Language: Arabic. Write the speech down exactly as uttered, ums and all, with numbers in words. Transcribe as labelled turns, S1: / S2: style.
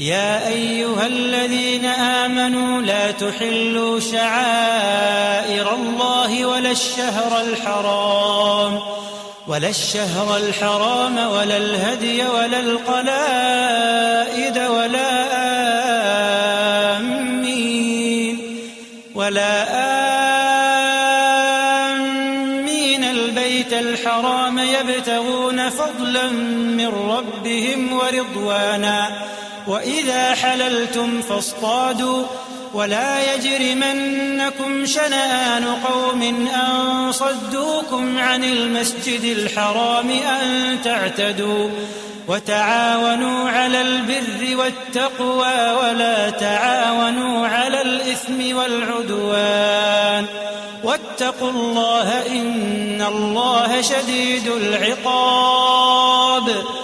S1: يا أيها الذين آمنوا لا تحلوا شعائر الله ولا الشهر الحرام ولا الشهر الحرام ولا الهدي ولا القلائد ولا آمين ولا آمين البيت الحرام يبتغون فضلا من ربهم ورضوانا وإذا حللتم فاصطادوا ولا يجرمنكم شنآن قوم أن صدوكم عن المسجد الحرام أن تعتدوا وتعاونوا على البر والتقوى ولا تعاونوا على الإثم والعدوان واتقوا الله إن الله شديد العقاب